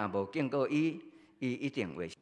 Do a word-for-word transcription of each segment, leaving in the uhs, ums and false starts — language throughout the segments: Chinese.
若无经过伊，伊一定会。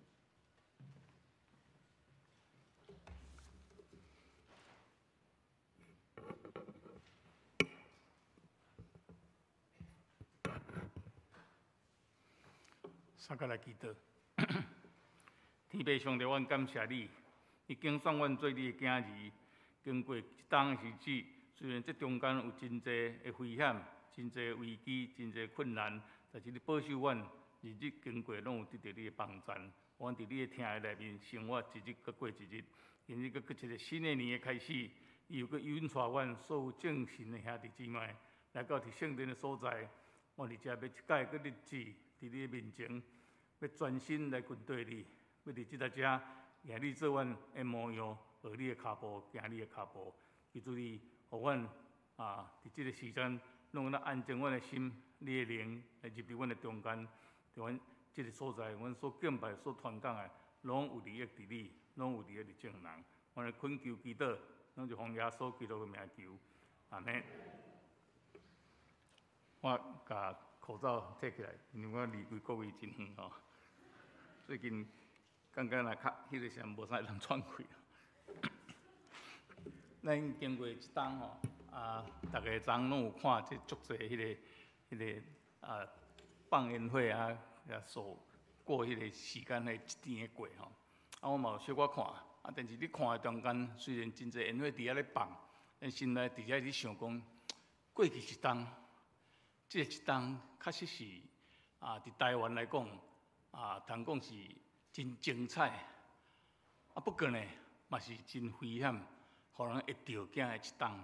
三个来祈祷。天父上帝，阮感谢你，你拣选阮做你的囝儿，经过一冬的日子，虽然这中间有真侪的危险、真侪危机、真侪困难，但是你保守阮，日日经过拢有得到你的帮助。阮伫你的听的内面生活一日搁过一日，今日搁搁一个新的年的开始，又搁允带阮所有正信的兄弟姊妹来到伫圣殿的所在，我伫遮要一改个日子，伫你的面前。要专心来军队你，要伫即搭遮，行你做阮的模样，学你的脚步，行你的脚步。求主你，互阮啊，伫即个时阵，拢咱安静阮的心，你的灵来入伫阮的中间，伫阮即个所在，阮所敬拜、所传讲的，拢有利益伫你，拢有利益伫众人。阮的恳求祈祷，拢是奉耶稣基督的名求，阿门。我甲口罩摕起来，因为我离开各位真远吼。最近感觉若较迄个时无啥人喘气。咱经过一冬吼，啊，逐个昨拢有看即足侪迄个、迄个啊放烟火啊，也所过迄个时间的一天的过吼。啊，我嘛有小可看，啊，但是你看的中间，虽然真侪烟火伫遐咧放，咱心内伫遐咧想讲，过去一冬，即、这个一冬确实是啊，伫台湾来讲。啊，通讲是真精彩，啊，不过呢，嘛是真危险，互人会着惊的一冬。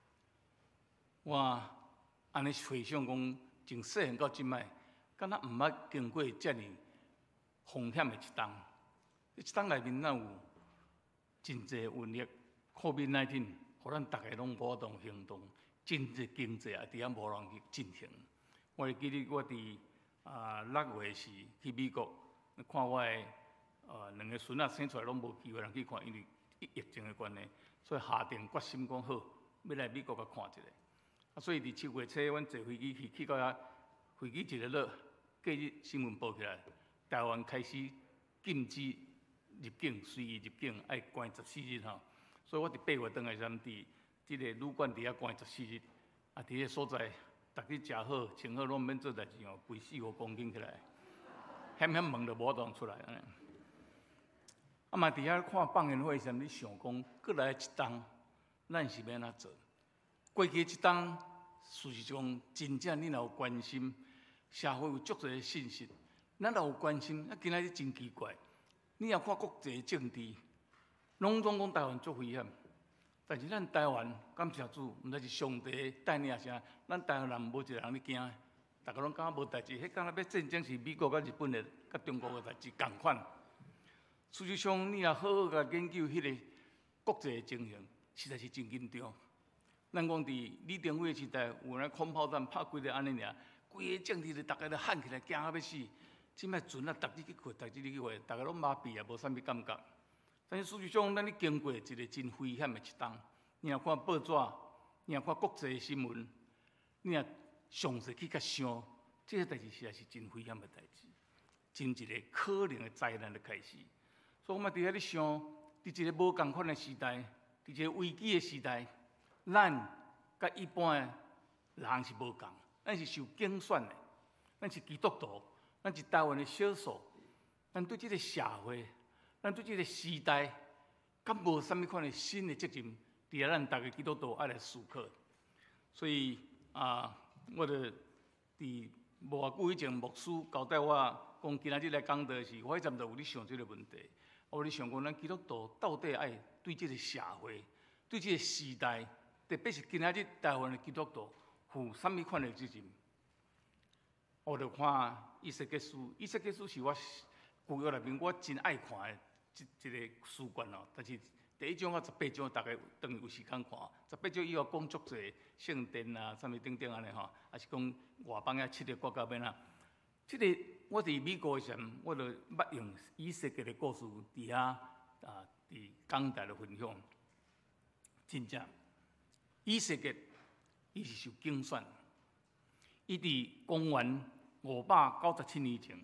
我安尼回想讲，从细汉到即摆，敢若毋捌经过遮尔风险的一冬。一冬内面哪有真侪瘟疫 COVID 十九，互咱逐个拢无法度行动，真侪经济也伫遐无人去进行。我会记得我伫。啊，六月时去美国，看我的呃两个孙仔生出来拢无机会人去看，因为疫情的关系，所以下定决心讲好，要来美国甲看一下。啊，所以伫七月初，阮坐飞机去，去到遐飞机一日落，隔日新闻报起来，台湾开始禁止入境，随意入境，爱关十四日吼。所以我伫八月登来时，伫即个旅馆伫遐关十四日，啊，伫个所在。逐日食好、穿好，拢毋免做代志哦，肥四五公斤起来，险险问就无法度出来安尼。啊嘛，伫遐看放烟火时，你想讲，过来一冬，咱是要安怎做？过去一冬，事实上真正你若有关心，社会有足侪的信息，咱若有关心，啊，今仔日真奇怪，你若看国际政治，拢总讲台湾足危险。但是咱台湾感谢主，毋知是上帝带领啥，咱台湾人无一个人咧惊，大家拢感觉无代志。迄敢若要战争是美国甲日本的、甲中国的代志共款。事实上，你若好好甲研究迄个国际的情形，实在是真紧张。咱讲伫李登辉时代，有那空炮弹拍几个安尼尔，规个政治就大家都喊起来，惊到要死。即摆船啊，逐日去困，逐日去回，大家拢麻痹啊，无啥物感觉。但是事实上，咱咧经过一个真危险的一冬。你若看报纸，你若看国际新闻，你若详细去甲想，这个代志实在是真危险的代志，真一个可能的灾难的开始。所以我嘛伫遐咧想，伫一个无共款的时代，伫一个危机的时代，咱甲一般的人是无共，咱是受竞选的，咱是基督徒，咱是台湾的少数，咱对这个社会。咱对这个时代，敢无啥物款的新的责任，伫遐咱逐个基督徒爱来思考。所以啊，我著伫无偌久以前，牧师交代我讲，今仔日来讲道时，我迄阵就有咧想这个问题。我咧想讲，咱基督徒到底爱对这个社会、对这个时代，特别是今仔日台湾的基督徒，负啥物款的责任？我著看以西结书，以西结书是我旧约内面我真爱看的。一一个书卷哦，但是第一章到十八章，大概当有时间看。十八章以后讲足侪圣殿啊，啥物等等安尼吼，也是讲外邦遐七个国家变啊。即、这个我伫美国时阵，我著捌用以色列的故事伫遐啊，伫讲台的分享。真正以色列伊是受竞选，伊伫公元五百九十七年前，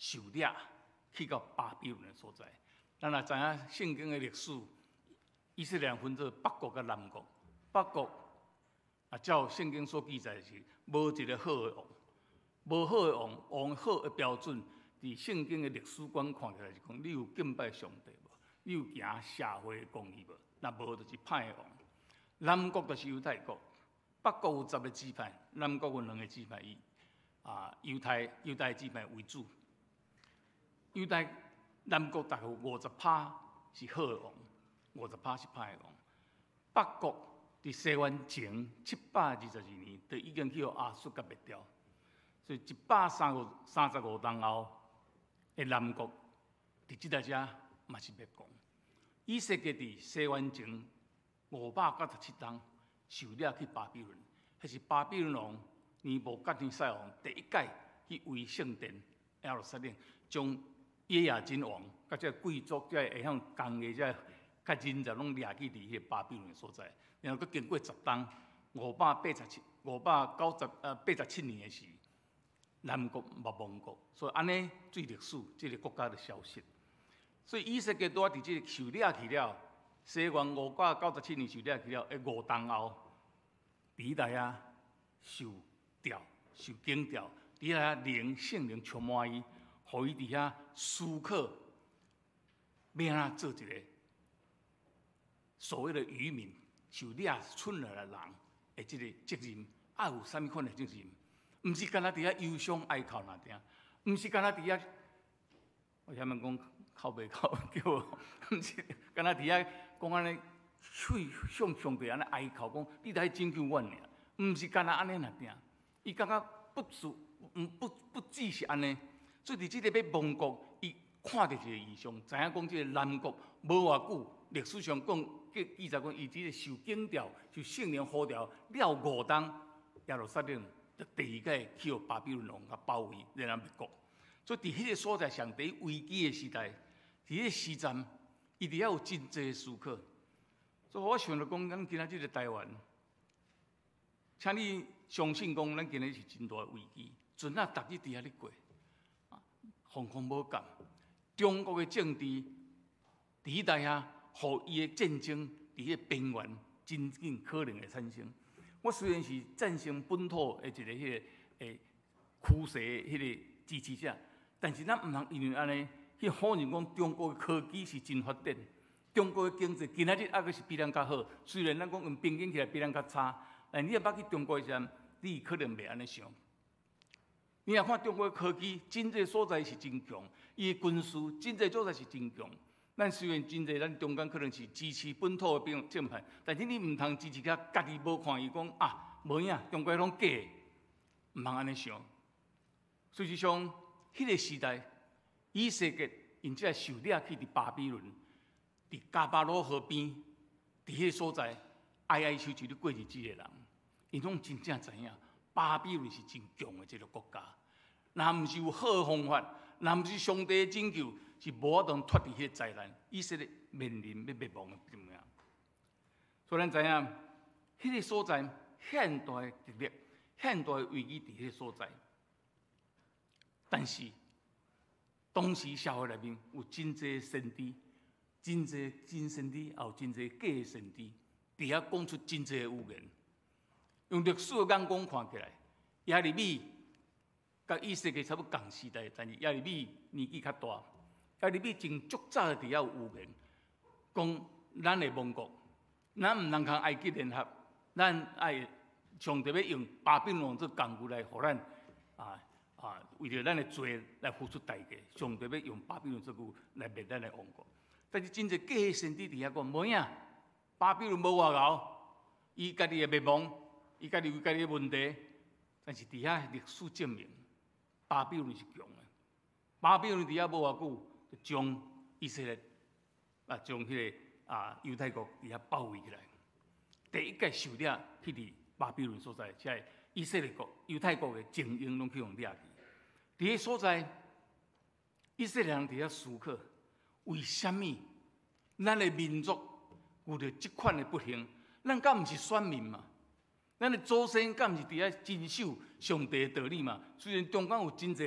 受掠去到巴比伦的所在。咱也知影圣经的历史，以色列人分做北国甲南国。北国啊，照圣经所记载是无一个好的王，无好的王，王好的标准，伫圣经的历史观看起来是讲，你有敬拜上帝无？你有行社会的公义无？若无，就是歹的王。南国就是犹太国，北国有十个支派，南国有两个支派，以啊犹太犹太支派为主。犹太南国大概有五十趴是好的王，五十趴是歹的王。北国伫西元前七百二十二年，就已经去互亚述甲灭掉，所以一百三十三十五年后的南国，伫即代遮嘛是灭亡。以色列伫西元前五百九十七年受掠去巴比伦，迄是巴比伦王尼布甲尼撒王第一届去围圣殿耶路撒冷，将耶亚金王甲这贵族、这会晓工的、这甲人才拢掠去伫迄个巴比伦的所在。然后佫经过十冬，五百八十七、五百九十呃八十七年的时，南国灭亡国，所以安尼对历史这个国家的消失。所以以色列拄啊伫这个受掠去了，西元五百九十七年受掠去了，诶五冬后，伫来啊受调、受惊调，伫来啊灵圣灵充满伊。互伊伫遐思考，要安怎做一个所谓的渔民，受掠出来的人的即个责任，爱有啥物款的责任？毋是干那伫遐忧伤哀哭那点，毋是干那伫遐，我下面讲哭袂哭叫我，毋是干那伫遐讲安尼，去向上帝安尼哀哭，讲你来拯救阮尔，毋是干那安尼那点，伊感觉不是，毋不不只是安尼。所以伫即个要亡国，伊看到一个异象，知影讲即个南国无偌久，历史上讲记载讲，伊即个受惊调，受圣灵呼调了五冬，耶路撒冷就第二届去互巴比伦王甲包围，然后灭国。所以伫迄个所在，上伫危机的时代，伫迄个时阵，伊伫遐有真济的思考。所以我想着讲，咱今仔日个台湾，请你相信讲，咱今日是真大的危机，船啊，逐日伫遐咧过。惶惶无感，中国的政治伫迄代啊，互伊的战争伫迄个边缘真正可能会产生。我虽然是战胜本土的一个迄个诶驱蛇迄个支持者，但是咱毋通因为安尼去否认讲中国的科技是真发展，中国的经济今仔日还阁是比咱较好。虽然咱讲用平均起来比咱较差，但你若捌去中国时，你可能袂安尼想。你若看中国的科技，真济所在是真强，伊的军事真济所在是真强。咱虽然真济，咱中间可能是支持本土的政政派，但是你毋通支持甲家己无看伊讲啊，无影，中国拢假的，毋通安尼想。事实上，迄、那个时代，以色列因只受掠去伫巴比伦，伫加巴罗河边，伫迄个所在哀哀求求咧过日子的人，因拢真正知影。巴比伦是真强的一个国家，若毋是有好的方法，若毋是上帝的拯救，是无法度脱离迄个灾难。以色列面临要灭亡的境面。所以咱知影，迄、那个所在现代的敌力、现代的危机伫迄个所在。但是当时社会内面有真济先知，真济真先知，也有真济假先知，伫遐讲出真济的预言。用历史的眼光看起来，亚利米甲以色列差不多同时代，但是亚利米年纪较大，亚利米真足早伫遐有预言，讲咱的亡国，咱毋能跟埃及联合，咱爱上帝要用巴比伦做工具来，互咱啊啊，为着咱的罪来付出代价。上帝要用巴比伦做工具来灭咱的亡国。但是真侪假的先知伫遐讲，无影，巴比伦无外交，伊家己的灭亡。伊家己有家己的问题，但是伫遐历史证明，巴比伦是强的。巴比伦伫遐无偌久，就将以色列啊，将迄个啊犹太国伫遐包围起来。第一届受掠去伫巴比伦所在，即个以色列国、犹太国的精英拢去用掠去。伫迄所在，以色列人伫遐思考，为什么咱的民族有着即款的不幸？咱敢毋是选民嘛？咱的祖先敢毋是伫遐遵守上帝的道理嘛？虽然中间有真侪人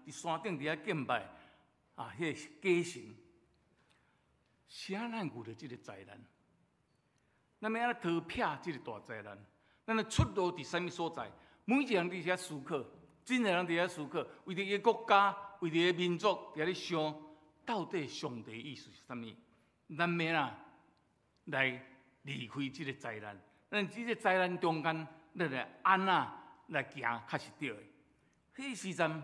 伫山顶伫遐敬拜啊，迄、那个假神，啥咱遇到即个灾难？咱要安怎逃避即个大灾难？咱的出路伫啥物所在？每一个人伫遐思考，真个人伫遐思考，为着伊个国家，为着伊个民族，伫遐咧想，到底上帝意思是啥物？咱要啊来离开即个灾难，咱即个灾难中间，咱来安怎来行较是对的？迄时阵，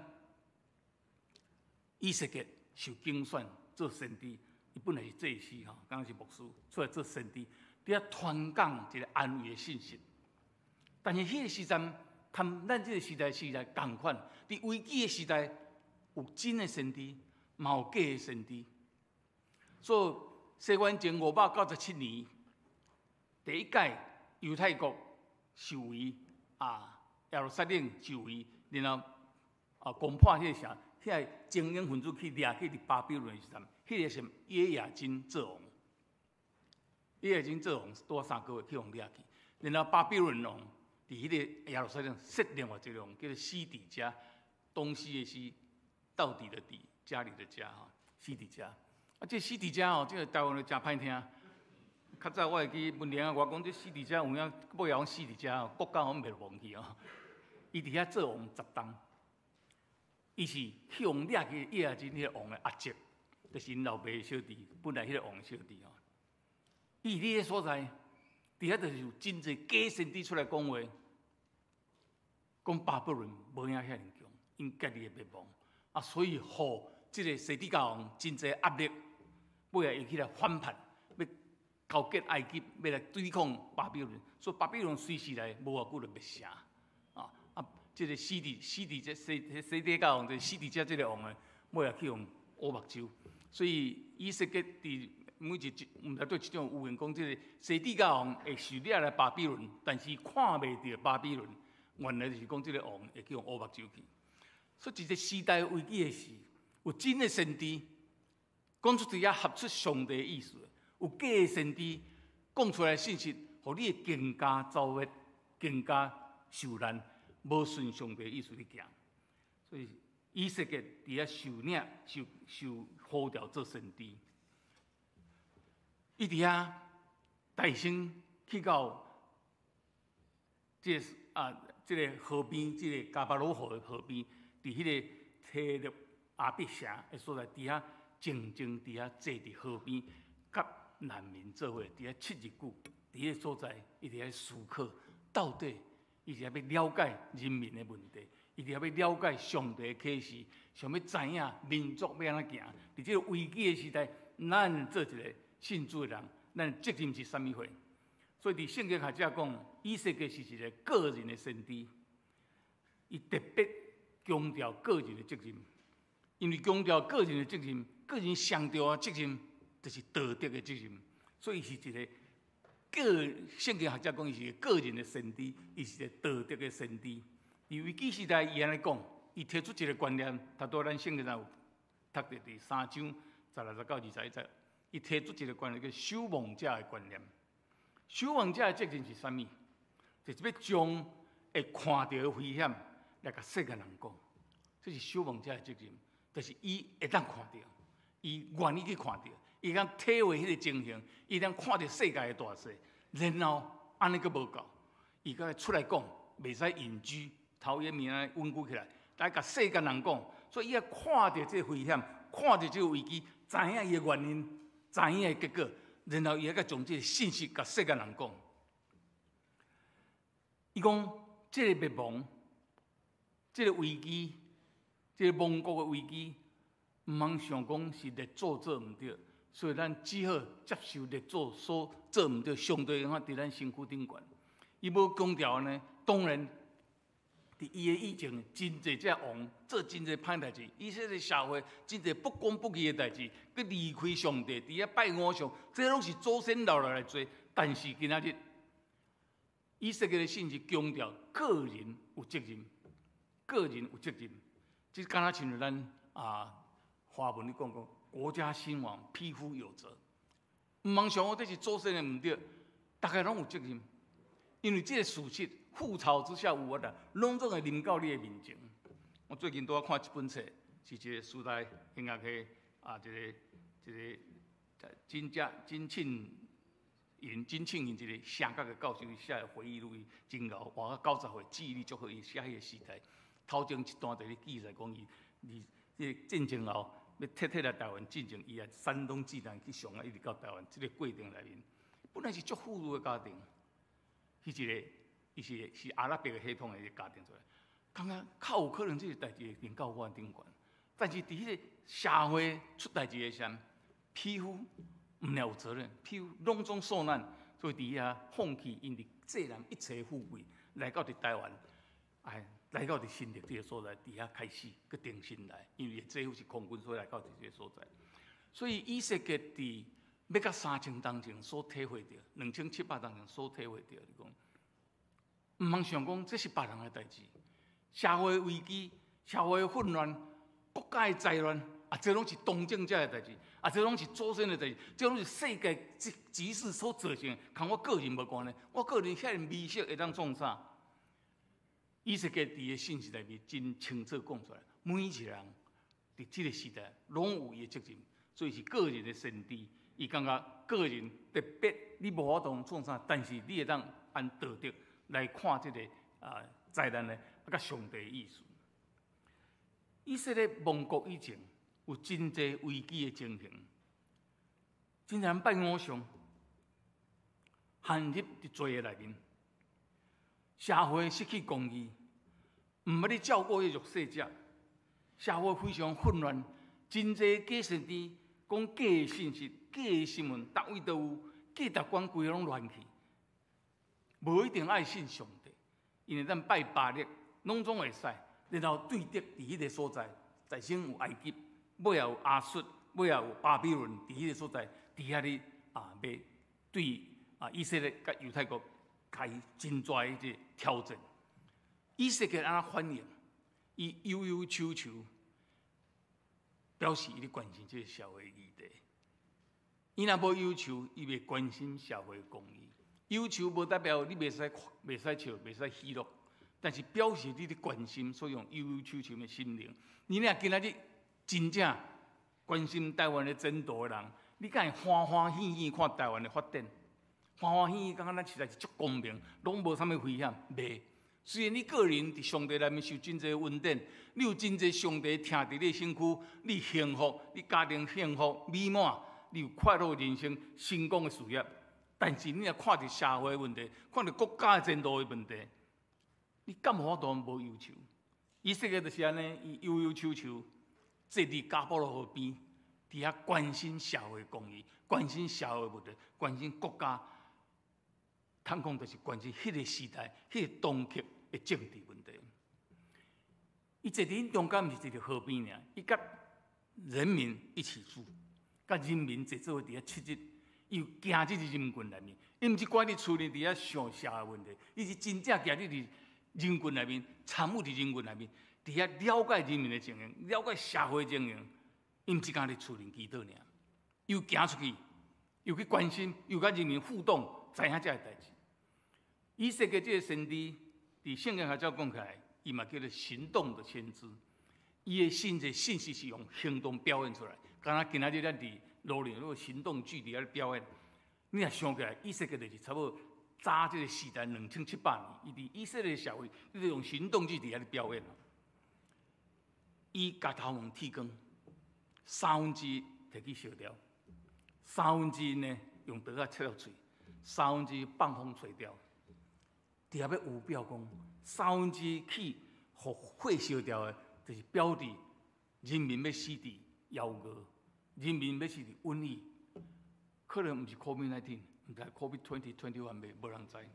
以色列受竞选做先知，伊本来是祭司吼，刚刚是牧师出来做先知，伫遐传讲一个安慰的信息。但是迄个时阵，同咱即个时代时代共款，伫危机的时代，有真的先知，嘛有假的先知。所以西元前五百九十七年，第一届犹太国受围啊，耶路撒冷受围，然后啊攻破迄个城，遐个精英分子去掠去伫巴比伦的时阵，迄个是约雅斤做王，约雅斤做王多三个月去互掠去，然后巴比伦王。伫迄个耶路撒冷设另外一个王，叫做西底家，东西的西，到底的底，家里的家哈，西底家。啊，这西底家哦，这个台湾的真歹听。较早我会记文联啊，我讲这西底家有影，尾讲西底家哦，国家我袂忘记哦。伊伫遐做王十冬，伊是去王掠去叶亚金迄个王的阿叔，就是因老爸的小弟，本来迄个王的小弟哦。伊伫迄个所在。伫遐就是有真侪假先知出来讲话，讲巴比伦无影遐尼强，因家己会灭亡啊，所以互即个西底家王真侪压力，尾来伊起来反叛，要交结埃及，要来对抗巴比伦，所以巴比伦随时来无偌久就灭城啊啊！即、这个西底西底这西西底家王，就西底家即个王诶，尾来去用乌目睭，所以以色列伫。每一毋知对即种有言讲，即个西底家王会受掠来巴比伦，但是看袂到巴比伦，原来就是讲即个王会去用乌目睭去。所以一个时代危机的事，有真的先知讲出伫遐合出上帝的意思，有假的先知讲出来的信息，互你更加走歪，更加受难，无顺上帝的意思去行。所以以色列伫遐受领、受受呼召做先知。伊伫遐大声去到即、这个啊，即、这个河边，即、这个加巴罗河的河边，伫迄个提勒阿必城的所在，伫遐静静伫遐坐伫河边，甲难民做伙，伫遐七日久，伫迄个所在，伊伫遐思考，到底伊是要了解人民的问题，伊是要了解上帝的启示，想要知影民族要安怎行。伫即个危机的时代，咱做一个。信主的人，咱责任是啥物货？所以伫圣经学者讲，以色列是一个个人的先知，伊特别强调个人的责任，因为强调个人的责任，个人上重要的责任就是道德的责任，所以是一个个圣经学者讲，伊是一个个人的先知，伊是一个道德的先知。伫危机时代，伊安尼讲，伊提出一个观念，他多咱圣经上有读伫第三章十六、十九、二十一节。伊提出一个观念，叫守望者的观念。守望者的责任是啥物？就是要将会看到的危险来甲世间人讲，这是守望者的责任。就是伊会当看到，伊愿意去看到，伊通体会迄个情形，伊通看到世界的大势，然后安尼阁无够，伊阁出来讲，袂使隐居，头一面安稳固起来，来甲世间人讲。所以伊要看到这个危险，看到这个危机，知影伊的原因。知影的结果，然后伊还将这个信息甲世间人讲。伊讲，这个灭亡，这个危机，这个亡国的危机，毋通想讲是列祖做毋对，所以咱只好接受列祖所做毋对，上帝用法伫咱身躯顶悬。伊无强调呢，当然。伫伊的以前，真侪只王做真侪歹代志，以色列社会真侪不公不义的代志，佮离开上帝，伫遐拜偶像，这拢是祖先留落来做。但是今仔日，以色列的信息强调个人有责任，个人有责任。即敢若像咱啊华文咧讲讲，国家兴亡，匹夫有责。毋通想我这是祖先的毋对，大家拢有责任，因为这个事实。覆巢之下无我的，拢总会临到你的面前。我最近拄仔看一本册， 是一个时代兴下去啊，一个一个真正真庆因真庆因一个声角的教授写的回忆录，真牛，活到九十岁，记忆力足好，伊写迄个时代。头前一段就咧记载讲伊，伊即个战争后要撤退来台湾进前，伊啊山东济南去上啊，一直到台湾，即、这个过程内面，本来是足富裕的家庭，迄一个伊是是阿拉伯的系统的一个家庭出来，感觉较有可能即个代志会连到我顶悬。但是伫迄个社会出代志的时阵，匹夫毋了有责任，匹夫拢总受难，所以伫遐放弃因伫济南一切富贵，来到伫台湾，哎。来到伫新竹这个所在，伫遐开始去定心来，因为政府是空军，所以来到这个所在。所以以色列伫要到三千当前所体会到，两千七百当前所体会到，你讲，毋通想讲这是别人的代志，社会危机、社会混乱、国家的灾乱，啊，这拢是东正者的代志，啊，这拢是祖先的代志，这拢是世界局局势所造成，跟我个人无关的，我个人遐微小会当创啥？以色列伫个信息内面真清楚讲出来，每一个人伫即个时代拢有伊的责任，所以是个人的先知。伊感觉个人特别，你无法度创啥，但是你会当按道德来看即、这个啊灾难咧，甲上帝的意思。以色列亡国以前有真侪危机的情形，真人拜偶像，陷入伫罪的内面。社会失去公义，毋捌咧照顾迄弱势者，社会非常混乱，真侪假先知讲假的信息、假的新闻，逐位都有，价值观规个拢乱去。无一定爱信上帝，因为咱拜巴力拢总会使，然后对敌伫迄个所在，在先有埃及，尾后有亚述，尾后有巴比伦，伫迄个所在，伫遐咧啊，要对啊以色列甲犹太国。开真多迄个挑战，以色列安怎反应？伊忧忧愁愁，表示伊咧关心这个社会议题。伊若无忧愁，伊袂关心社会公义。忧愁无代表你袂使袂使笑，袂使喜乐，但是表示你咧关心，所以用忧忧愁愁的心灵。你若今仔日真正关心台湾的前途的人，你敢会欢欢喜喜看台湾的发展？欢欢喜喜，感觉咱实在是足公平，拢无啥物危险。袂，虽然你个人伫上帝内面受真侪恩典，你有真侪上帝听伫你身躯，你幸福，你家庭幸福美满，你有快乐的人生、成功的事业。但是你若看着社会问题，看着国家的前途的问题，你敢无法度无忧愁？以色列就是安尼，伊忧忧愁愁，坐伫加波罗河边，伫遐关心社会公义，关心社会问题，关心国家。通讲就是关心迄个时代、迄、那个当刻的政治问题。伊坐伫中间，毋是坐伫河边尔，伊甲人民一起住，甲人民坐做伫遐七日，伊有行入人群内面，伊毋是管你厝里伫遐想社会问题，伊是真正行入伫人群内面，参与伫人群内面，伫遐了解人民的情形，了解社会情形，伊毋是干伫厝里祈祷尔，又行出去，又去关心，又甲人民互动，知影遮个代志。以色列这个先知，伫圣经下照讲起来，伊嘛叫做行动的先知。伊的信这信息是用行动表现出来。刚才今仔日咱伫罗林那个行动剧伫遐表演，你若想起来，以色列就是差不多早这个时代两千七百年，伊伫以色列社会，伊就用行动剧伫遐表演。伊甲头毛剃光，三分之摕去烧掉，三分之呢用刀仔切落嘴，三分之放风吹掉。伫遐要有表讲，三分之去互火烧掉的，就是表示人民要死伫夭娥，人民要死伫瘟疫，可能毋是 COVID 十九，毋知 COVID 二零二一 未，无人知。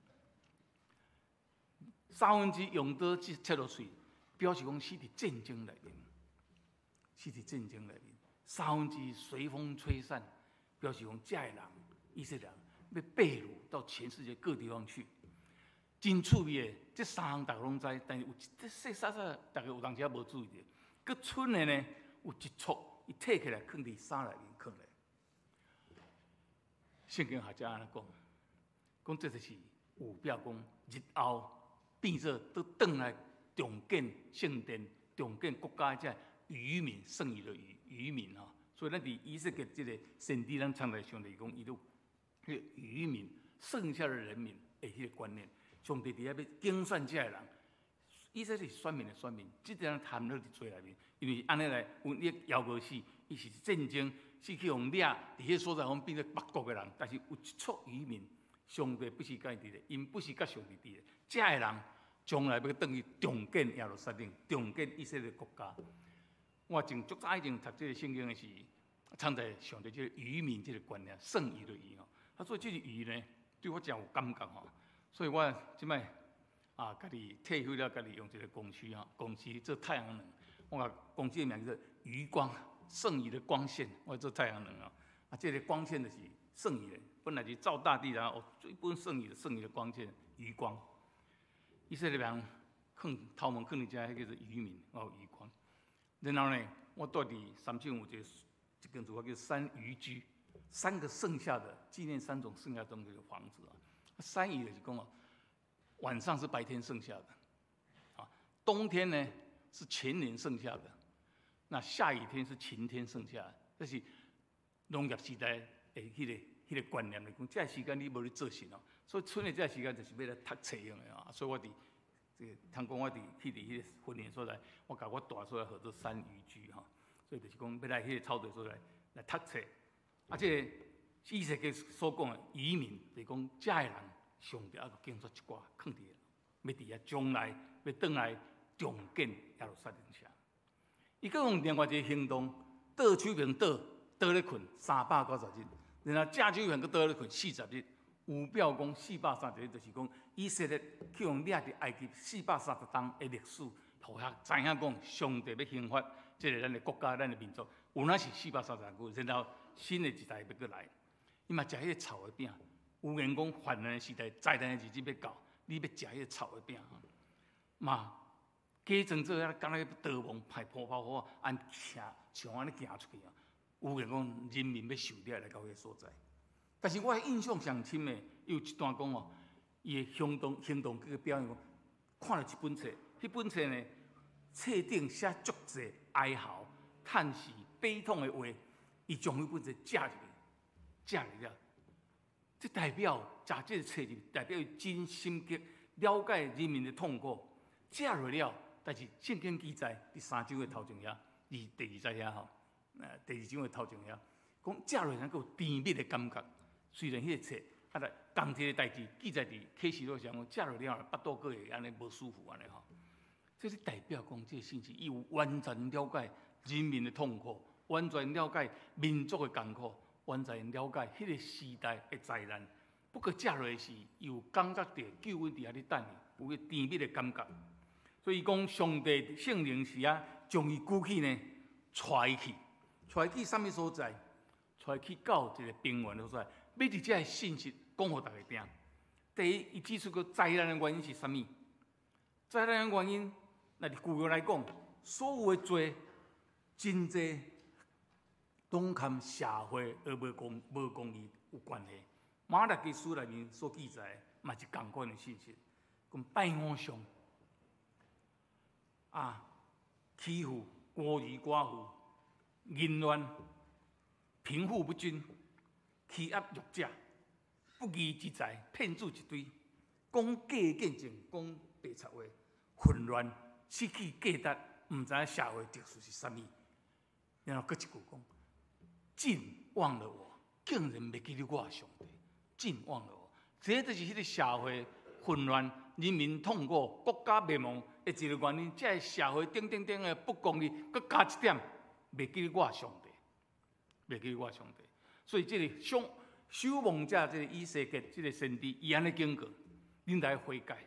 三分之用刀切切落去，表示讲死伫战争内面，死伫战争内面。三分之随风吹散，表示讲遮个人，以色列人要被掳到全世界各地方去。真趣味的，这三项大家拢知，但是有这细细细，大家有当时也无注意到。佮剩的呢，有一撮，伊摕起来，放伫衫内面，放咧。圣经学者安尼讲，讲这就是有表讲日后变做都转来重建圣殿、重建国家这渔民，圣义的渔渔民哈。所以咱伫以色列这个圣地，咱常来上帝讲，伊都迄个渔民，剩下的人民的迄个观念，上帝伫遐要精算这个人。以色列选民的选民，即点含落伫罪内面，因为安尼来有你犹过死，伊是战争，是去用掠，伫迄所在方变做北国的人，但是有一撮渔民，上帝不是甲伊伫咧，因不是甲上帝伫咧，这个人将来要等于重建耶路撒冷，重建以色列国家。我从足早以前读这个圣经的时，常在想着这个渔民这个观念，圣义的义吼。他说这个义呢，对我真有感觉吼，所以我即摆。啊，家己退休了，家己用一个公司哈，公司做太阳能。我甲公司的名字叫余光，圣义的光线，我做太阳能啊。啊，这个光线就是圣义的，本来是照大地然后最本圣义的圣义的光线，余光。以色列人坑头毛坑伫遮，迄叫做渔民，哦，余光。然后呢，我住伫三线有一个一间厝，叫三余居，三个剩下的纪念三种剩下中的房子啊。三余就是讲哦。晚上是白天剩下的，啊，冬天呢是全年剩下的，那下雨天是晴天剩下的，这是农业时代的迄个迄个观念来讲，这时间你无咧做事哦，所以春的这时间就是要来读册用的啊，所以我伫这个通讲我伫去伫迄个婚宴所在，我甲我大所在合作三渔居哈，所以就是讲要来迄个操作所在来读册，啊，这个以色列所讲的移民，就是讲这个人。上帝还佫建出一寡藏伫个，要伫遐将来要转来重建耶路撒冷城。伊佫用另外一个行动，倒手平倒倒咧困三百九十日，然后正手平佫倒咧困四十日。有表讲四百三十日，就是讲以色列去用掠伫埃及四百三十冬的历史，互遐知影讲上帝要兴发即个咱的国家、咱的民族，有哪是四百三十日，然后新的一代要佫来，伊嘛食迄个草的饼。有人讲患难的时代、灾难的日子要到，你要食迄个草的饼嘛，加装做遐，敢若刀锋派破炮火，按徛像安尼行出去啊。有人讲人民要受掠来到迄个所在，但是我印象上深的有一段讲哦，伊的行动行动去表演讲，看了一本册，迄本册呢，册顶写足侪哀嚎、叹息、悲痛的话，伊将迄本册寄入去，寄入了。这代表查这个册入，代表伊真心急了解人民的痛苦，寄落了。但是圣经记载第三章的头前遐，二第二节遐吼，呃，第二章的头前遐，讲寄落能够有甜蜜的感觉。虽然迄个册啊来同一个代志记载伫启示录上，讲寄落了巴肚佫会安尼无舒服安尼吼。这是代表讲这个信息，伊有完全了解人民的痛苦，完全了解民族的艰苦。完全了解迄个时代的灾难，不过接落来是有感觉到救恩伫遐咧等伊，有个甜蜜的感觉。所以讲上帝圣灵是啊，将伊举起呢，带去，带去什么所在？带去到一个平原的所在，要伫这个信息讲互大家听。第一，伊指出个灾难的原因是啥物？灾难的原因，那伫旧约来讲，所有的罪真济。拢跟社会而无公无公义有关系。马拉基书内面所记载，嘛是共款的信息，讲拜偶像啊，欺负孤儿寡妇、淫乱、贫富不均、欺压弱者、不义之财、骗子一堆，讲假见证、讲白贼话、混乱、失去价值，唔知影社会秩序是啥物。然后搁一句讲。竟忘了我，竟然袂记得我上帝。竟忘了我，这就是迄个社会混乱、人民痛苦、国家灭亡的一个原因。这个社会顶顶顶的不公义，搁加一点，袂记得我上帝，袂记得我上帝。所以这个守守望者，这个以色列，这个先知，伊安尼警告，恁来悔改。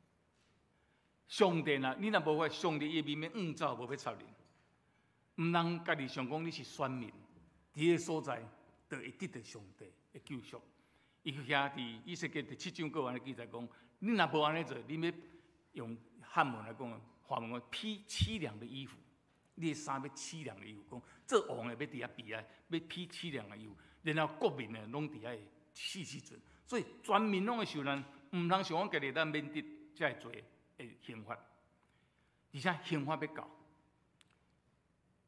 上帝呐，你若无法，上帝伊面面硬走，无要插你，唔通家己想讲你是选民。伫个所在，就会得到上帝的救赎。伊遐伫以色列第七章过安尼记载讲，你若无安尼做，你要用汉文来讲，华文讲披凄凉的衣服，你的衫要凄凉的衣服，讲做王的要伫遐避啊，要披凄凉的衣服，然后国民呢拢伫遐死死准，所以全民拢会受难，毋通想讲家己咱免得才会做的刑罚，而且刑罚要到。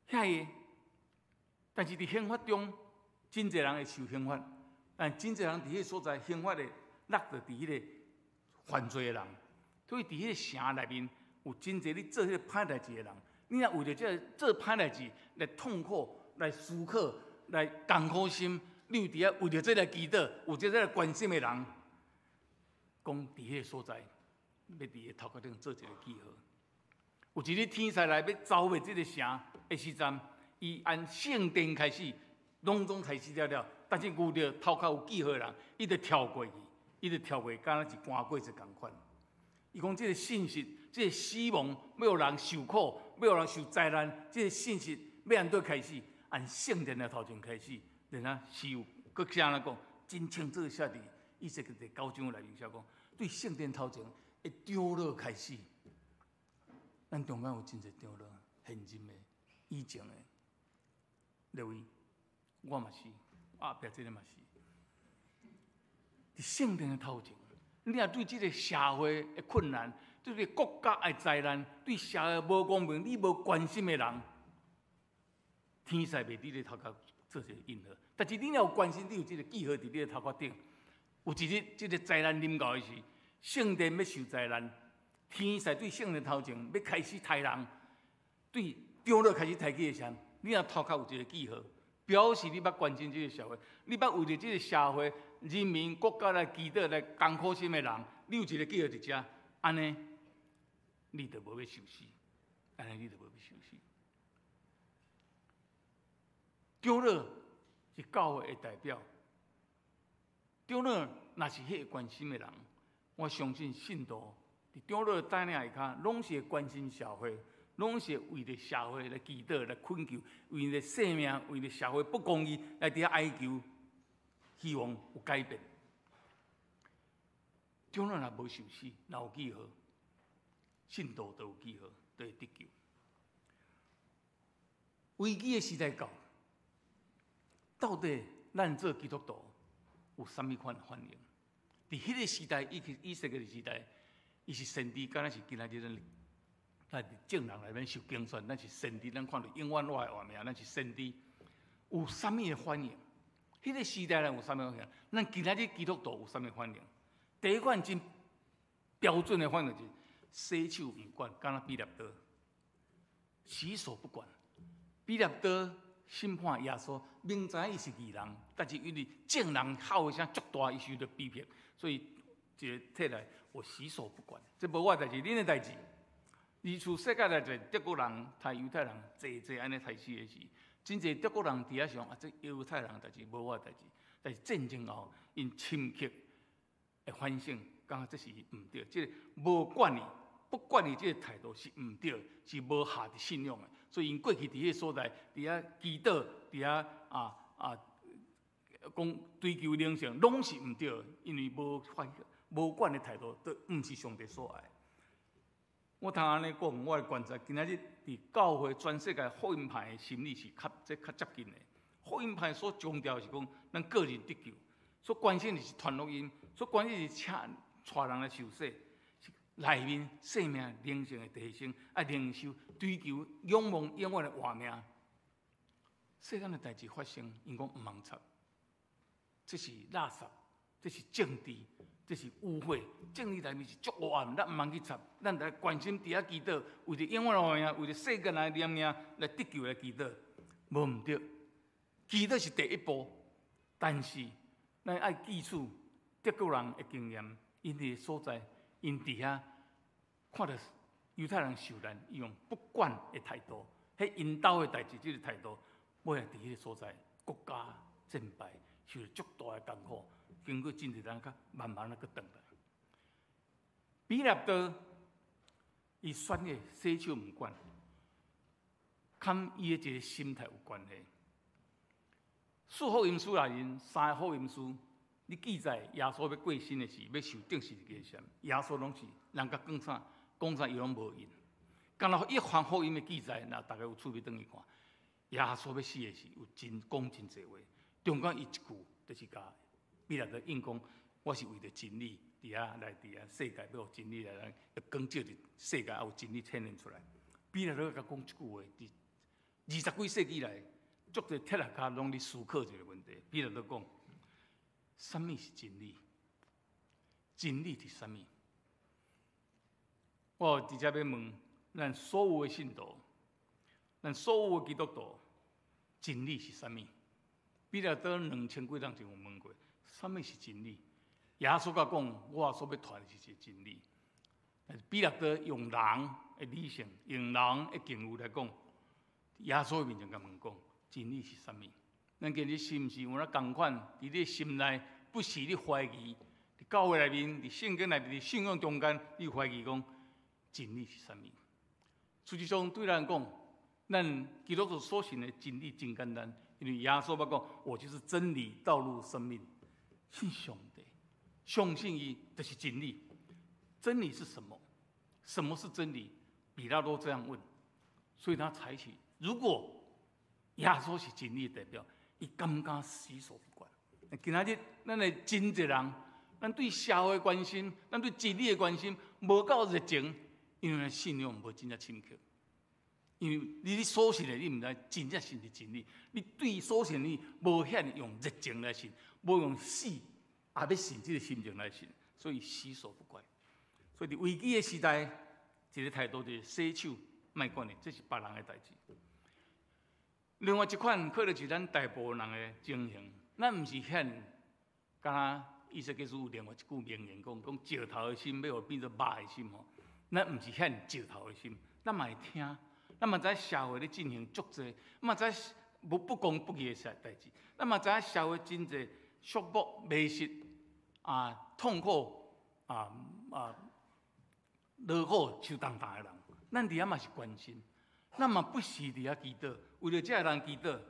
遐个，但是伫刑法中，真侪人会受刑罚，但真侪人伫迄个所在刑法的落着伫迄个犯罪的人，所以伫迄个城内面有真侪咧做迄个歹代志的人，你若为着这做歹代志来痛苦、来思考、来艰苦心，你有伫遐为着这个祈祷，有这个关心的人，讲伫迄个所在，要伫个头壳顶做一个记号。有一日天使来要走灭这个城的时阵，伊按圣殿开始，拢总开始了了，但是遇到头壳有记号的人，伊就跳过去，伊就跳过去，敢若是赶过一共款。伊讲这个信息，这个死亡要有人受苦，要有人受灾难，这个信息要按倒开始，按圣殿的头前开始，然后是有搁啥人讲，真清楚写伫以色列第九章内面写讲，对圣殿头前会丢落开始。咱中间有真侪丢落现今的、以前的，各位，我嘛是，后壁这个嘛是，伫圣殿的头前。你若对这个社会的困难，对这个国家的灾难，对社会无公平，你无关心的人，天使袂伫你头壳做一个印号。但是你若有关心，你有这个记号伫你的头壳顶。有一日这个灾难临到的时，圣殿要受灾难，天使对圣殿头前要开始抬人，对丢落开始抬起的时，你若头壳有一个记号，表示你捌关心这个社会，你捌为着这个社会。人民、国家来祈祷、来艰苦心的人，你有一个记号伫遮，安尼你就无要受死，安尼你就无要受死。长老是教会的代表，长老若是迄个关心的人，我相信信徒伫长老带领下骹，拢是会关心社会，拢是为着社会来祈祷、来恳求，为着生命、为着社会不公义来伫遐哀求。希望有改变，长老若无受死，若有记号，信徒都有记号，都会得救。危机的时代到，到底咱做基督徒有啥物款反应？伫迄个时代，以及以色列的时代，伊是先知，敢若是今仔日咱咱正人内面受竞选，咱是先知，咱看到永远我的画面，咱是先知，有啥物的反应？迄个时代人有啥物反应？咱今仔日基督徒有啥物反应？第一款真标准的反应就是洗手唔管，敢若彼得多，洗手不管。彼得多审判耶稣，明知伊是义人，但是因为正人吼一声足大，伊受到批评，所以就摕来我洗手不管。这无我的代志，恁的代志。二处世界内侪德国人、太犹太人，侪侪安尼开始的时。真侪德国人伫遐想啊，这犹太人代志无我代志，但是战争后因深刻的反省，感觉这是毋对，即、这个无管你，不管你这个态度是毋对，是无下的信用的，所以因过去伫迄个所在，伫遐祈祷，伫遐啊啊讲追求灵性，拢是毋对，因为无反无管的态度，都毋是上帝所爱。我通安尼讲，我的观察，今仔日伫教会全世界福音派的心理是较这较接近的。福音派所强调是讲，咱个人得救，所关心的是传福音，所关心的是请带人来受洗，是内面生命灵性的提升，啊，领受追求仰望永远的活命。世间的代志发生，因讲毋通插，这是垃圾，这是政治。这是污秽，政治内面是足黑暗，咱毋通去插，咱来关心伫遐祈祷，为着永远的活命，为着世间来念命来得救来祈祷，无毋对。祈祷是第一步，但是咱爱记住德国人的经验，因伫所在，因伫遐看到犹太人受难，伊用不管的态度，迄因兜的代志，即个态度，尾啊伫迄个所在，国家战败，受足大的艰苦。经过真侪人较慢慢啊，搁转来。彼得多伊选个洗手毋管，跟伊的一个心态有关系。四福音书内面三个福音书，你记载耶稣要过身的时，要受定时的时，耶稣拢是人甲讲啥讲啥，伊拢无应。敢若一番福音的记载，那大家有趣味转去看，耶稣要死的时，有真讲真侪话，中间伊一句就是甲。彼得多应讲，我是为着真理，伫遐来伫遐世界要有真理来来，要光照伫世界，也有真理显现出来。彼得多甲讲一句话，伫二十几世纪来，足侪铁学家拢伫思考一个问题，比如咧讲，什么是真理？真理是什么？我直接要问咱所有的信徒，咱所有的基督徒，真理是什么？比如在两千几年前有问过，什么是真理？耶稣甲讲，我所要传的是真理。比如在用人的理性、用人的境遇来讲，耶稣面前甲问讲，真理是什么？咱今日是毋是有那共款？伫你心内不时你怀疑，伫教会内面、伫圣经内面、伫信仰中间，你怀疑讲真理是什么？实际上对咱讲，咱基督徒所信的真理真简单，因为耶稣捌讲，我就是真理、道路、生命。信上帝，相信伊就是真理。真理是什么？什么是真理？比拉多这样问，所以他采取，如果耶稣是真理的代表，伊敢敢死守不管。今仔日咱的真侪人，咱对社会关心，咱对真理的关心，无够热情，因为咱信仰无真正深刻。因为你所信的，你唔知真正信是真理，你对所信你无遐用热情来信，无用死也要信这个心情来信，所以死守不管。所以伫危机的时代，一个态度就是洗手莫管的，这是别人的代志。另外一款可能是咱大部分人的情形，咱毋是遐，敢若意思就是有另外一句名言讲，讲石头的心要变做肉的心吼。咱毋是遐石头的心，咱嘛会听，咱嘛知社会咧进行足侪，嘛知无不公不义的代志，咱嘛知社会真侪束缚、迷失啊、痛苦啊啊。落苦受重担的人，咱伫遐嘛是关心，咱嘛不时伫遐祈祷，为了这个人祈祷，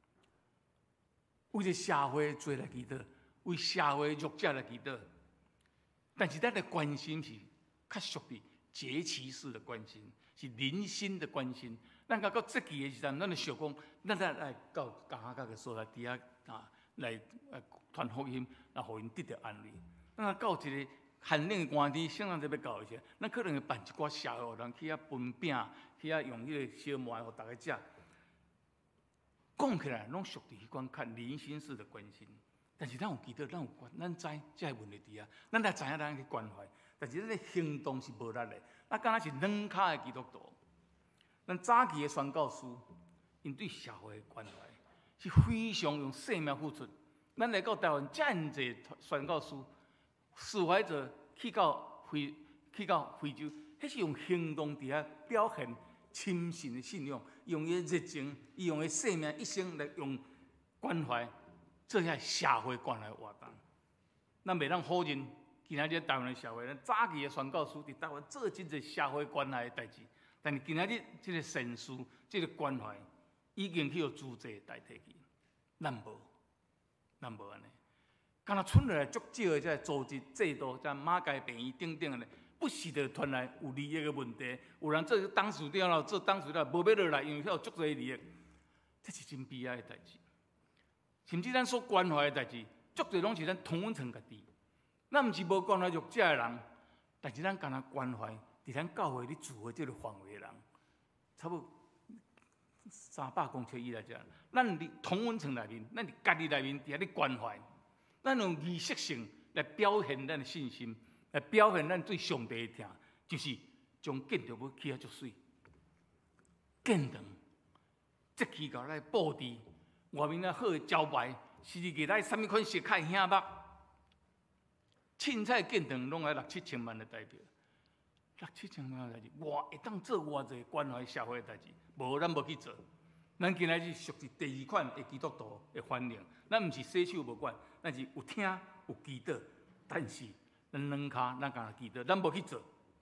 为了社会罪来祈祷，为社会弱者来祈祷。但是咱的关心是较属于节期式的关心，是零星的关心。咱到到节期的时阵，咱就想讲，咱来来到家家嘅所在伫遐啊，来传福音，来互因得到安慰。咱到一个寒冷的寒天，圣诞节要到的时候，咱可能会办一寡社会人去遐分饼，去遐用迄个小糜互大家食。讲起来，拢属于迄款较零星式的关心。但是咱有记得，咱有关，咱知这个问题伫遐，咱来知影咱去关怀。但是咱的行动是无力的，咱敢若是软脚的基督徒。咱早期的宣教师，因对社会的关怀是非常用性命付出。咱来到台湾，遮尔济宣教师。释怀者去到非去到非洲，迄是用行动伫遐表现亲信的信仰，用伊热情，伊用伊生命一生来用关怀做遐社会关怀活动。咱袂当否认，今仔日台湾的社会，咱早期的宣教师伫台湾做真侪社会关怀的代志，但是今仔日即个善事、即个关怀已经去互资济代替去，咱无，咱无安尼。敢若剩落来足少的这组织制度，像马街病院等等的，不时就传来有利益的问题，有人做董事长了，做董事长无要落来，因为遐有足多利益，这是真悲哀的代志。甚至咱所关怀的代志，足多拢是咱同温层家己。咱毋是无关怀弱者的人，但是咱敢若关怀伫咱教会咧住的这个范围的人，差不多三百公尺以内这样。咱伫同温层内面，咱伫家己内面伫遐咧关怀。咱用仪式性来表现咱的信心，来表现咱对上帝的疼，就是将建筑物起啊足水，建堂，节期到来布置，外面啊好的招牌，是日日来什么款色较显目，凊彩建堂拢爱六七千万的代表，六七千万的代志，哇，会当做偌济关怀社会的代志，无咱无去做。咱今仔日属于第二款的基督徒的反应，咱毋是洗手无管，咱是有听有祈祷，但是咱软脚，咱敢若祈祷，咱无去做。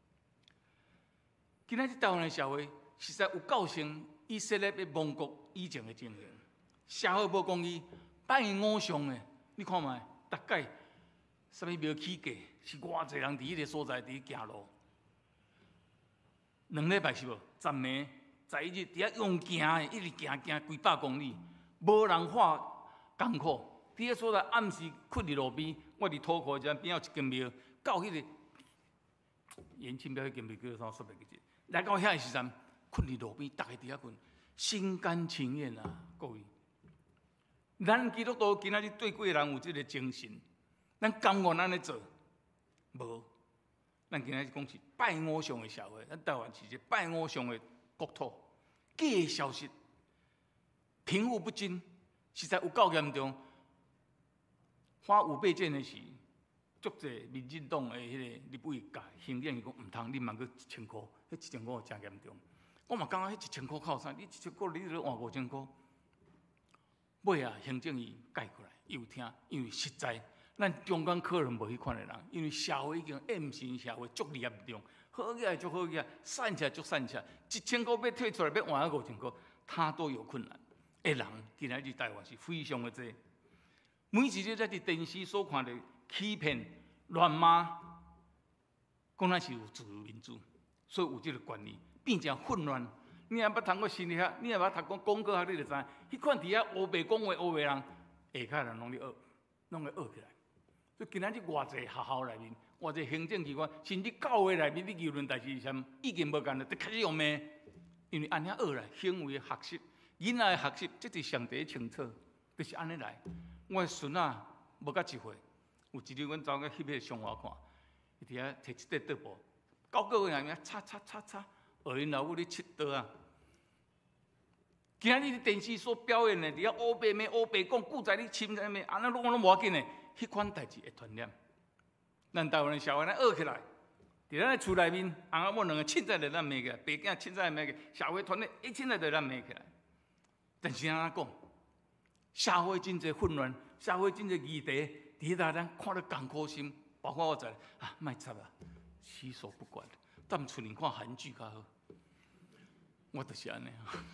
今仔日台湾的社会实在有构成以色列的亡国以前的情形，社会无公义，拜偶像的，你看卖，大概什么庙起价，是偌济人伫迄个所在伫行路，两礼拜是无，十暝。在一日伫遐用行的，一直行行几百公里，无人化艰苦。伫遐所在暗时困伫路边，我伫土库遮边有一间庙，到迄、那个延庆庙迄间庙叫做啥说袂记。来到遐的时阵，困伫路边，逐个伫遐困， 心甘情愿啊，各位。咱基督徒今仔日对贵人有这个精神，咱甘愿安尼做，无。咱今仔日讲是拜偶像的社会，咱台湾是一个拜偶像的国土，假的消息，贫富不均，实在有够严重。花五倍券的时，足侪民进党的迄个立委界行政伊讲毋通，你万去一千箍，迄一千箍真严重。我嘛感觉迄一千箍靠啥？你一千箍你都换五千箍。尾啊，行政伊改过来，伊有听，因为实在，咱中间可能无迄款的人，因为社会已经厌神社会足严重，好起来足好起来，散起来足散起来，一千箍要退出来要换五千箍，他都有困难。的人今仔日台湾是非常的多，每一日在伫电视所看的欺骗、乱骂，讲咱是有自由民主，所以有这个观念变成混乱。你若捌读过心理学，你若捌读过广告学，你就知，迄款伫遐乌白讲话、乌白人，下骹人拢咧学，拢咧学起来。所以今仔日偌济学校内面，偌济行政机关，甚至教会内面，你议论代志什，已经无干了，就开始用骂，因为安尼学来，行为学习，囡仔的学习，这是上帝清楚，就是安尼来。我的孙仔无到一岁，有一日阮走去翕迄个相画看，伊伫遐摕一块桌布，九个月内面擦擦擦擦，学因老母咧佚佗啊。今仔日电视所表演的，伫遐乌白骂、乌白讲，故在你侵在咩，安尼拢拢无要紧的，迄款代志会传染。咱台湾的社会咱学起来，伫咱的厝内面，翁仔某两个凊彩就咱骂起来，爸囝凊彩骂起来，社会团体一凊彩就咱骂起来。但是安怎讲？社会真侪混乱，社会真侪议题，伫遐咱看得艰苦心，包括我在啊，莫插啊，洗手不管，踮厝里看韩剧较好。我就是安尼。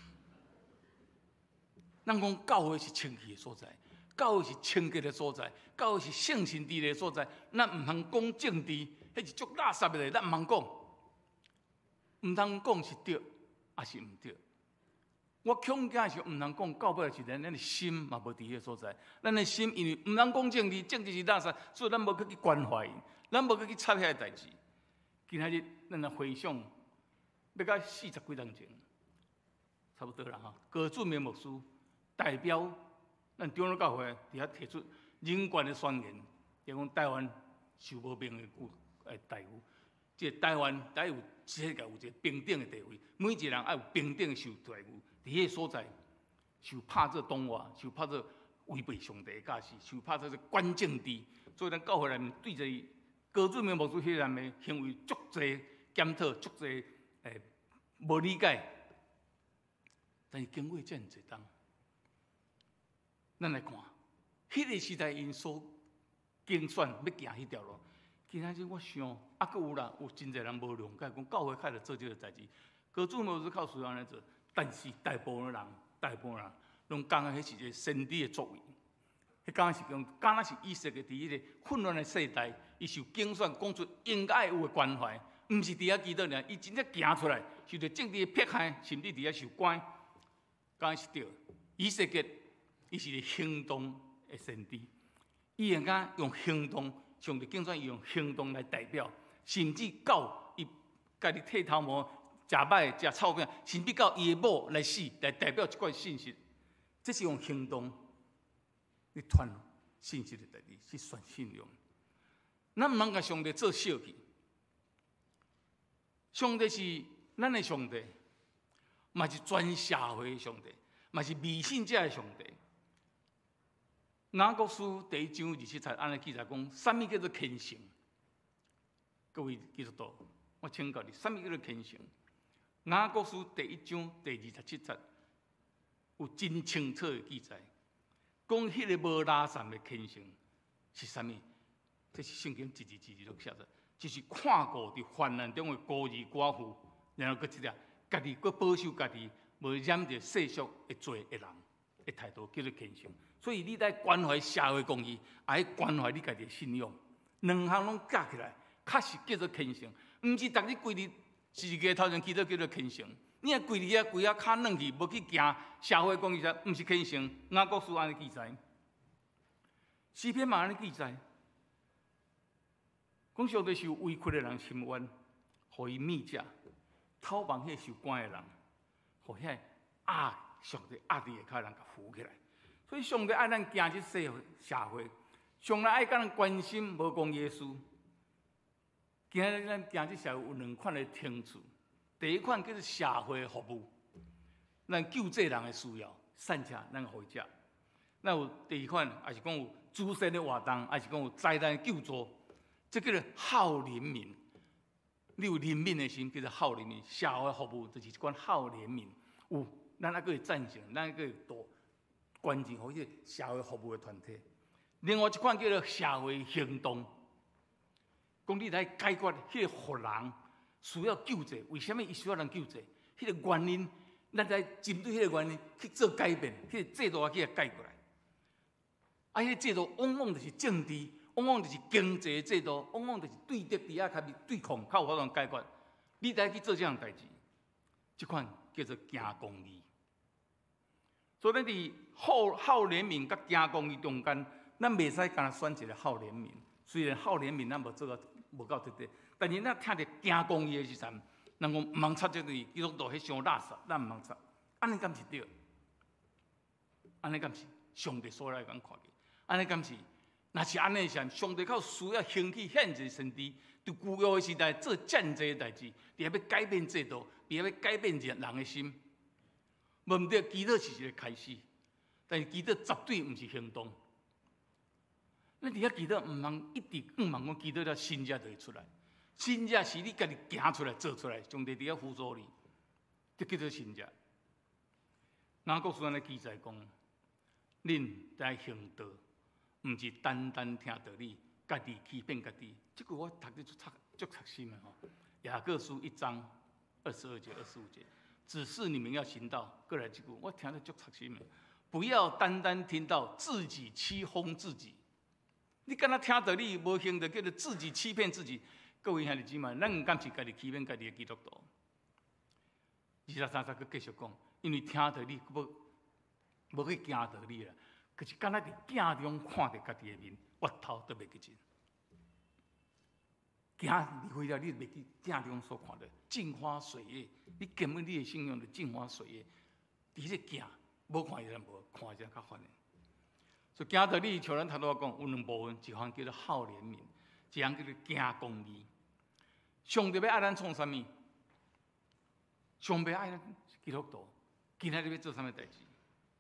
咱讲教会是清气的所在，教会是清洁的所在，教会是圣神伫的所在。咱毋通讲政治，迄是足垃圾的，咱毋通讲。毋通讲是对，还是毋对。我恐惊是毋通讲，到尾是咱咱的心嘛无伫迄个所在。咱的心因为毋通讲政治，政治是垃圾，所以咱无去去关怀因，咱无去去插遐代志。今仔日咱来回想，要到四十几年前，差不多啦哈。葛俊明牧师代表咱长老教会伫遐提出人权的宣言，就讲台湾受无平的诶待遇，即个台湾得有世界有一个平等的地位，每一个人爱有平等的受待遇。伫迄个所在，受拍做东话，受拍做违背上帝的教示，受拍做管政治，所以咱教会内面对着高准明牧师迄人的行为，足侪检讨，足侪诶无理解。但是经过这样一冬，咱来看，迄、那个时代因所竞选要行迄条路，今仔日我想，啊，阁有啦，有真侪人无谅解，讲教会开始做这个代志，高准牧师靠随安尼做。但是大部分人，大部分人拢讲迄是一个神理的作为。迄讲是讲，敢若是以色列伫迄个混乱的世代，伊受竞选讲出应该有的关怀，毋是伫遐祈祷尔，伊真正行出来，受到政治的迫害，甚至伫遐受关，讲是对。以色列伊是行动的神理，伊应该用行动，上帝竞选伊用行动来代表，甚至到伊家己剃头毛。食歹食臭饼，甚至到伊的某来死，来代表一款信息。这是用行动去传信息的代志，去传信用。咱毋通甲上帝做小气。上帝是咱的上帝，嘛是全社会的上帝，嘛是迷信者的上帝。雅各书第一章二七节安尼记载讲，什么叫做虔诚？各位基督徒，我请教你，什么叫做虔诚？雅各书第一章第二十七节有真清楚的记载，讲迄个无拉散的虔诚是啥物？这是圣经一字一字都写着，就是看顾伫患难中的孤儿寡妇，然后佫一条，家己佫保守家己，无染着世俗的罪的人的态度，叫做虔诚。所以你在关怀社会公义，也要关怀你家己的信仰，两项拢加起来，确实叫做虔诚，毋是逐日规日。是个头前祈祷叫做虔诚，你若跪伫遐跪啊骹软去，无去行社会公义上，毋是虔诚。雅各书安尼记载，诗篇嘛安尼记载，讲上帝是有委屈的人心冤，互伊密者，讨望迄受关的人，互遐压上帝压伫下骹人甲扶起来。所以上帝爱咱行这社会社会，上帝爱甲咱关心，无讲耶稣。今日咱行这社会有两款的天赐，第一款叫做社会服务，咱救济人的需要，善车咱互伊食。那有第二款，也是讲有慈善的活动，也是讲有灾难救助，这叫做好怜悯。你有怜悯的心，叫做好怜悯。社会服务就是一款好怜悯，有咱还可以赞成，咱还可以多关注好些社会服务的团体。另外一款叫做社会行动，讲你来解决迄个互人需要救济，为什么伊需要人救济？迄、那个原因，咱来针对迄个原因去做改变，迄、那个制度啊去改过来。啊，迄、那个制度往往就是政治。往往就是经济制度，往往就是对敌敌啊，较面对抗，较有法通解决。你来去做这样代志，这款叫做行公义。所以咱伫好好怜悯甲行公义中间，咱袂使干选一个好怜悯。虽然好怜悯咱无做到无够彻底，但是咱听着行公义的时阵，人讲毋通插这对基督徒迄伤垃圾，咱毋通插。安尼敢是对？安尼敢是上帝所来讲看见？安尼敢是？若是安尼时，上帝靠需要兴起现实先知，伫旧约的时代做战争的代志，伫遐要改变制度，伫遐要改变人的心。无毋对，基督是一个开始，但是基督绝对毋是行动。咱伫遐基督毋通一直毋通讲基督了新者就会出来，新者是你家己行出来做出来，上帝伫遐辅助你，这叫做新者。那故事安尼记载讲，恁在行道。毋是单单听道理，家己欺骗家己。这句我读得足插足插心的吼。雅各书一章二十二节、二十五节，只是你们要行道。过来这句，我听得足插心的。不要单单听到自己欺哄自己。你敢若听道理无行的，叫做自己欺骗自己。各位兄弟姊妹，咱毋敢是家己欺骗家己的基督徒。二十三节佮继续讲，因为听道理无无去行道理啦。可是，敢若伫镜中看着家己的面，额头都袂记真。行离开了，你袂记镜中所看的镜花水月。你根本你的信仰就镜花水月，伫这镜无看伊人无，看伊人较烦的。所以，行道理像咱头拄讲，有两部分，一项叫做好怜悯，一项叫做行公义。上帝要爱咱创啥物？上帝爱咱基督徒，今仔日要做啥物代志？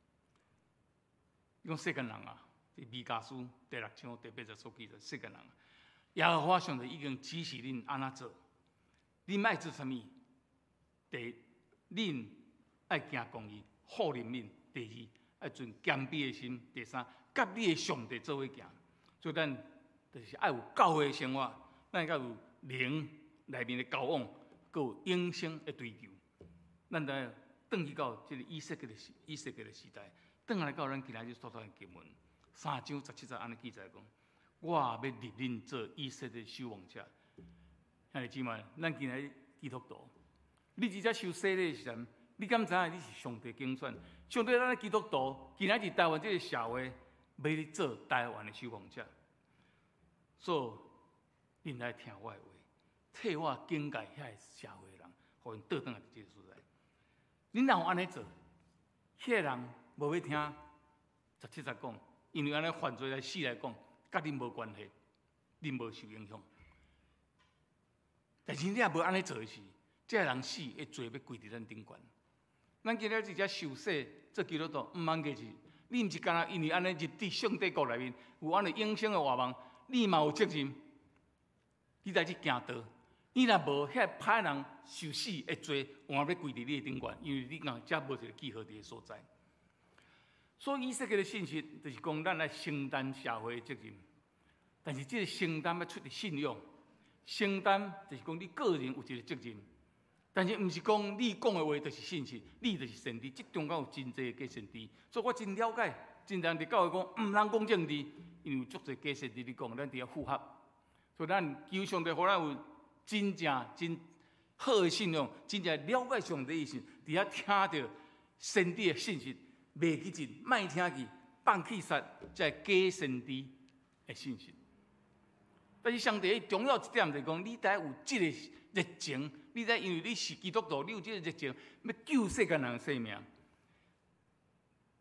讲世间人啊，伫弥迦书第六章第八节所记载，世间人，耶和华上帝已经指示恁安怎做，恁爱做啥物？第，恁爱行公义、好怜悯；第二，爱存谦卑的心；第三，甲你的上帝做伙行。所以咱就是爱有教会的生活，咱甲有灵内面的交往，佮有永生的追求。咱得转去到这个以色列的时以色列的时代。转来到咱今仔日所读的经文，三章十七节安尼记载讲：我要立恁做以色列守望者。兄弟姊妹，咱今仔日基督徒，你只只受洗礼的时阵，你敢知影你是上帝拣选？上帝咱基督徒，今仔日台湾这个社会，要你做台湾的守望者。所以，恁来听我的话，替我警戒遐个社会的人，互因倒转来这个所在。恁若有安尼做，遐个人。无要听十七节讲，因为安尼犯罪来死来讲，甲恁无关系，恁无受影响。但是你也无安尼做时，这人死会罪要归伫咱顶悬。咱今日直接受洗做基督徒，毋通过去。你毋是干那因为安尼入伫上帝国内面有安尼永生的活望，你嘛有责任。你来去行道，你若无遐歹人受死的罪，换要归伫你的顶悬，因为你若遮无一个记号伫个所在。所以以色列的信息，就是讲咱来承担社会的责任。但是这个承担要出于信仰，承担就是讲你个人有一个责任。但是毋是讲你讲的话就是信息，你就是先知。这中间有真侪假先知，所以我真了解，真侪人伫教会讲毋通讲政治，因为有足侪假先知伫讲，咱伫遐符合。所以咱求上帝，互咱有真正真好的信仰，真正了解上帝的意思，伫遐听到先知的信息。袂去进，莫听去，放弃杀，才假先知的信息。但是上帝重要一点就是讲，你得有这个热情，你得因为你是基督徒，你有这个热情，要救世间人的生命。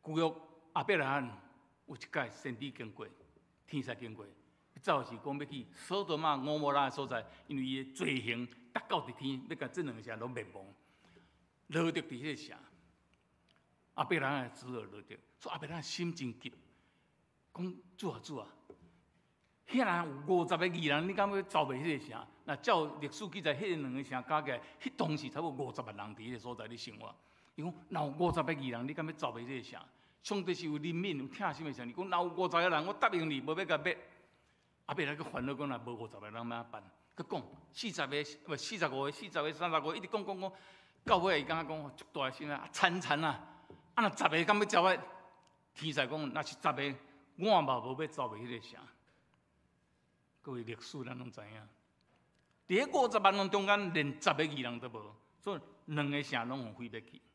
旧约亚伯拉罕有一届先知经过，天使经过，走是讲要去索多玛、蛾摩拉的所在，因为伊的罪行达到伫天，要甲这两个城拢灭亡，落得伫迄个城。亚伯拉罕子儿落得，所以亚伯拉罕心真急，讲主啊主啊，遐人有五十个义人，你敢要走袂迄个城？那照历史记载，迄两个城加起来，迄当时差不多五十万人伫迄个所在咧生活。伊讲，若有五十个义人，你敢要走袂迄个城？上帝是有怜悯、有疼心的神。你讲，若有五十个人，我答应你，无要甲灭。后壁来去烦恼讲，若无五十个人要怎办？佮讲四十个，唔四十五个、四十个、三十个，一直讲讲讲，到尾伊敢若讲，足大个心啊，惨惨啊！啊，若十个敢要走啊？天使讲，若是十个，我嘛无要走袂迄个城。各位历史咱拢知影，伫迄五十万人中间，连十个义人都无，所以两个城拢互毁灭去。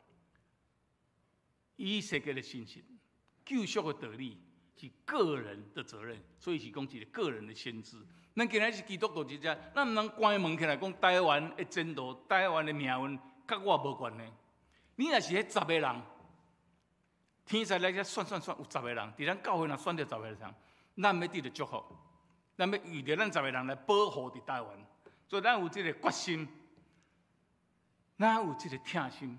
以色列的信息、救赎的道理是个人的责任，所以是讲一个个人的先知。咱今日是基督徒之家，咱毋通关门起来讲台湾的前途、台湾的命运，甲我无关呢。你若是迄十个人，天使来遮算算算，有十个人，伫咱教会若选着十个人，咱要得到祝福，咱要遇着咱十个人来保护伫台湾，所以咱有这个决心，咱有这个疼心。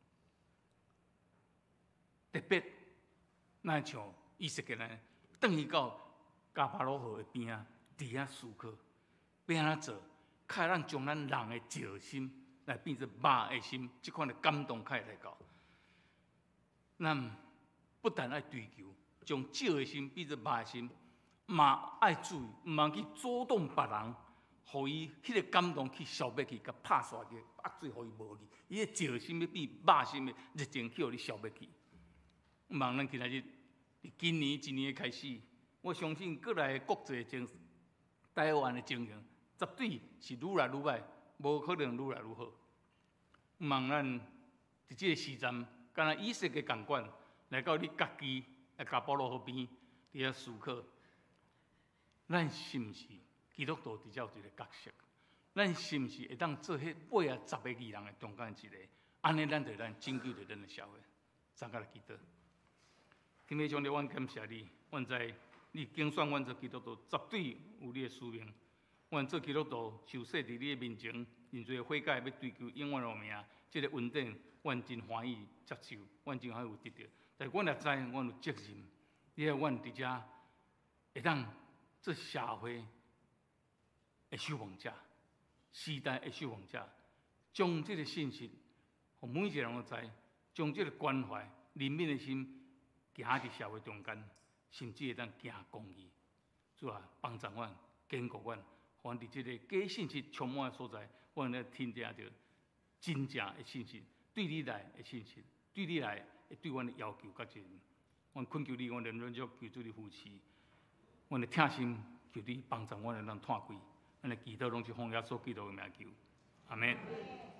特别，咱像以色列人，转去到加巴罗河的边啊，伫遐思考，要安怎做，较咱将咱人的石心来变成肉的心，即款的感动较会来到。咱不但爱追求，将石的心变成肉的心，嘛爱注意，毋通去阻挡别人，互伊迄个感动去消灭去，甲拍煞去，压水互伊无去。伊个石心要比肉心的热情去互你消灭去。毋通咱今仔日，今年一年的开始，我相信过来的国际情，台湾的情形，绝对是愈来愈歹，无可能愈来愈好。毋通咱伫即个时阵，敢若以色列共款，来到你家己来加保罗河边，伫遐思考，咱是毋是基督徒伫遮有一个角色？咱是毋是会当做迄八啊十个义人的中间一个？安尼咱就咱拯救着咱的社会。参加来祈祷。今日兄弟，阮感谢你，阮知你竞选阮做基督徒，绝对有你的使命。阮做基督徒，受洗伫你的面前，认罪悔改，要追求永远的名，这个恩典，阮真欢喜接受，阮真欢喜有得到。但阮也知，阮有责任，因为阮伫遮会当做社会的守望者，时代的守望者，将这个信息，互每一个人都知，将这个关怀、怜悯的心。行伫社会中间，甚至会当行公义，主啊，帮助阮、坚固阮，互阮伫即个假信息充满的所在，阮来听听着真正的信息，对你来的信息，对你来会对阮的要求甲责任。阮恳求你，阮连连续求主你扶持，阮的疼心求你帮助阮来咱脱开，阮的祈祷拢是奉耶稣基督的名求，阿门。